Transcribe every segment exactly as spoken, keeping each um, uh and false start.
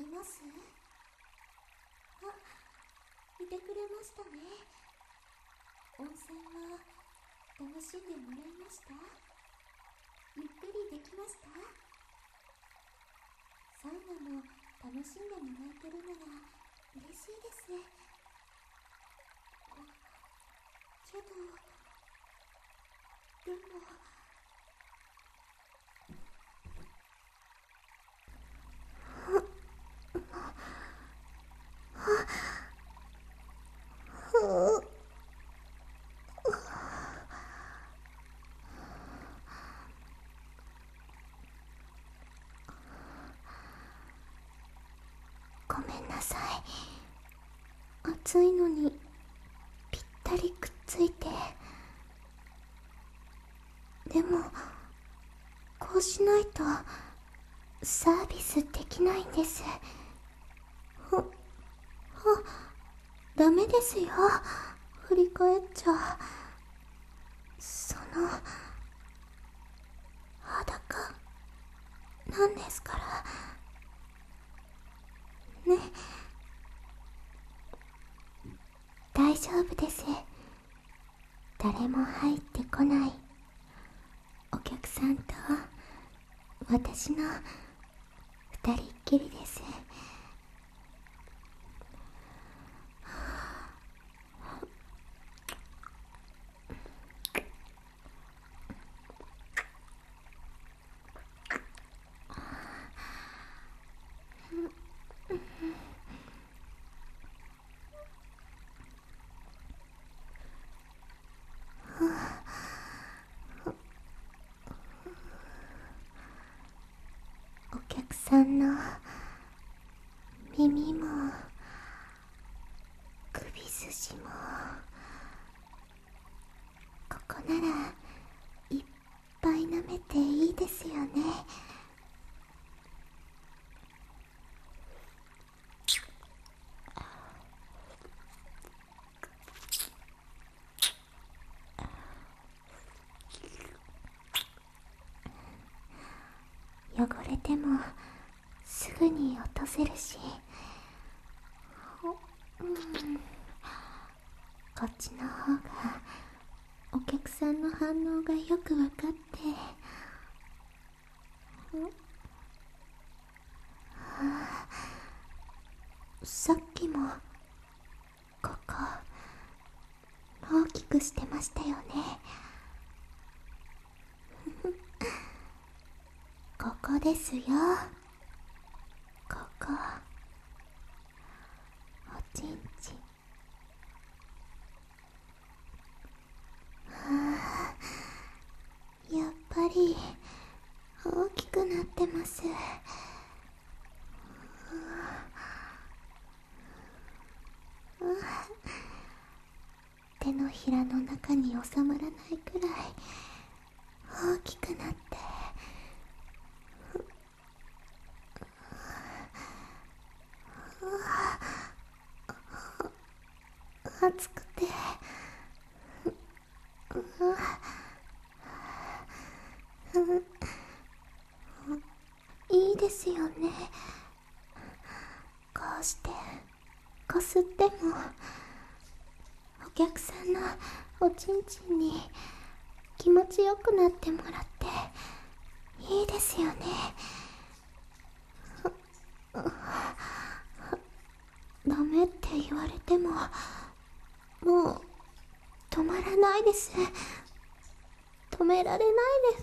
ます？あ、いてくれましたね。温泉は楽しんでもらいました？ゆっくりできました？サウナも楽しんでもらえてるのが嬉しいです。けどでもごめんなさい。暑いのにぴったりくっついて。でもこうしないとサービスできないんです。ほ、ほ、ダメですよ。振り返っちゃ。その裸なんですからね。大丈夫です。誰も入ってこない。お客さんと私の二人っきりです。お客さんの耳も首筋もここならいっぱい舐めていいですよね。汚れてもすぐに落とせるし、うん、こっちの方がお客さんの反応がよくわかって、あ、さっきもここ大きくしてましたよね。ここですよ。ここ、おちんちん。ああ、やっぱり大きくなってます。手のひらの中に収まらないくらい大きくなって、熱くて、いいですよね。こうしてこすってもお客さんのおちんちんに気持ちよくなってもらっていいですよね。ダメって言われてももう止まらないです。止められないです。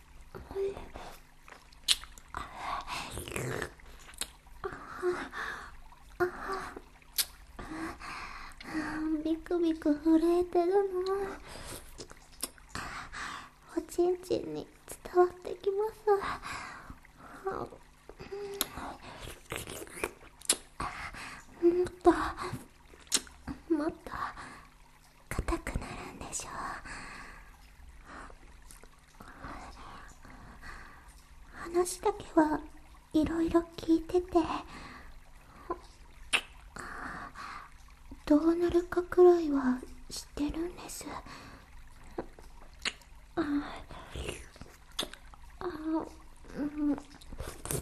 ビクビク震えてるのおちんちんに伝わってきます。もっともっと硬くなるんでしょう。話だけはいろいろ聞いてて、どうなるかくらいは知ってるんです。ああ、うん、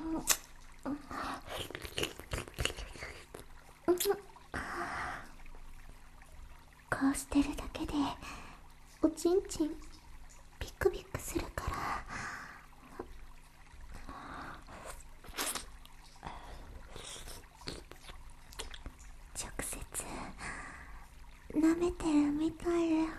こうしてるだけでおちんちんビクビクするから、直接舐めてるみたいだよ。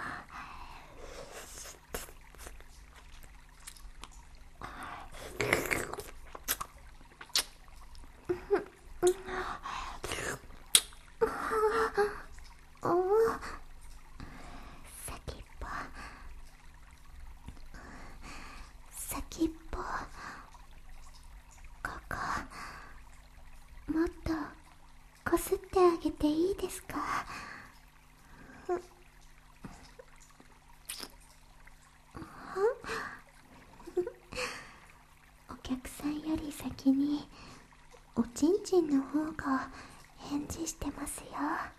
先っぽ先っぽ、ここもっとこすってあげていいですか？お客さんより先におちんちんの方が返事してますよ。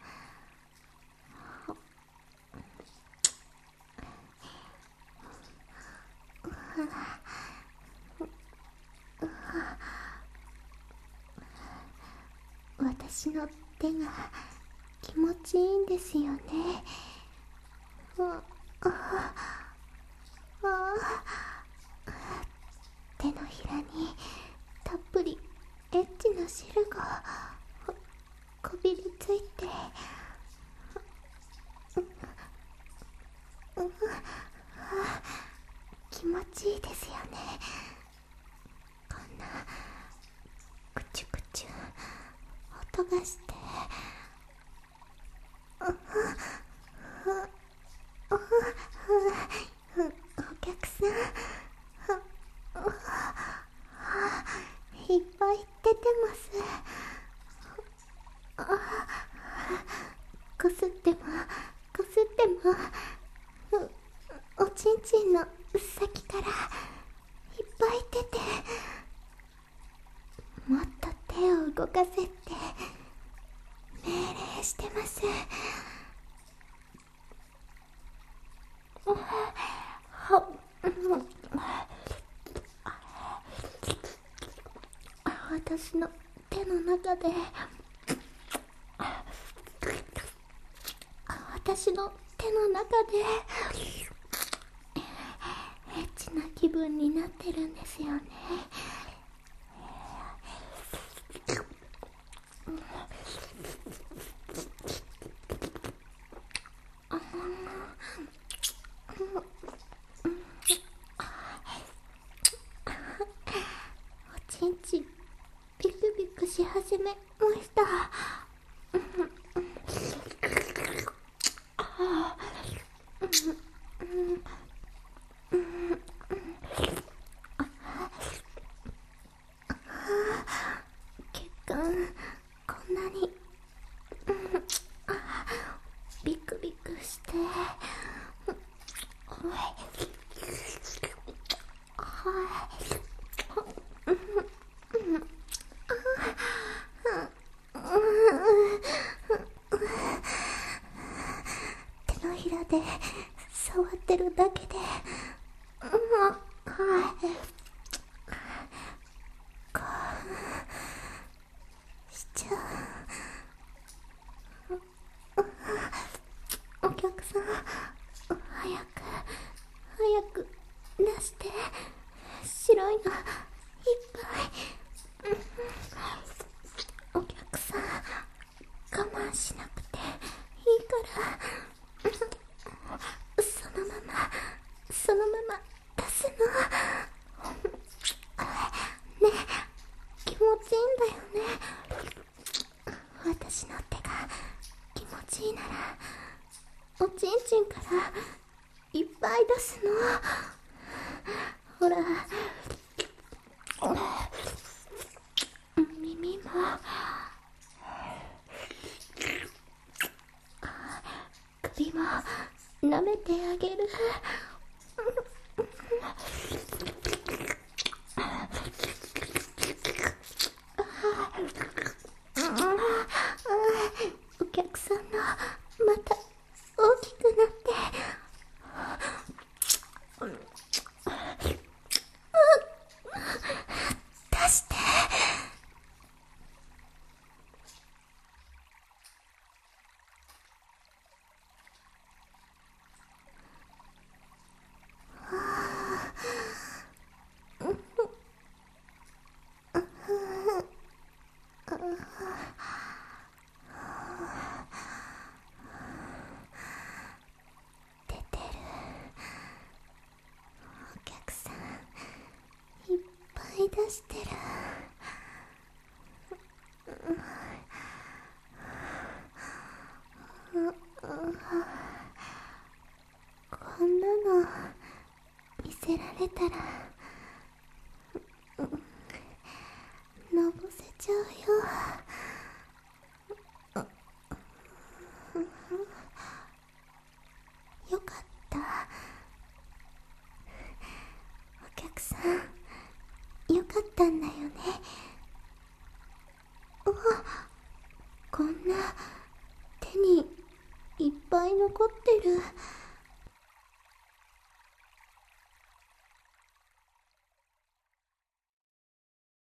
私の手が気持ちいいんですよね。あああ、手のひらにたっぷりエッチな汁がこびりついて、気持ちいいですよね。こんなクチュクチュ音がして、お客さんいっぱい出てます。こすってもこすってもおちんちんの先からいっぱい出て、もっと手を動かせって命令してます。私の手の中で私の手の中でエッチな気分になってるんですよね。おちんちんビクビクし始めました。血管こんなにビクビクして、手のひらで触ってるだけで、こうしちゃう。お客さん早く早く出して、白いのいっぱい。お客さん我慢しなくていいから、そのままそのまま出すの。ねえ、気持ちいいんだよね。私の手が気持ちいいならおちんちんからいっぱい出すの。ほら、耳も首も舐めてあげる。お客さんのまた大きくなって、出して出てる。お客さんいっぱい出してる。こんなの見せられたらのぼせちゃうよ。よかった。お客さんよかったんだよね。あ、こんな手にいっぱい残ってる。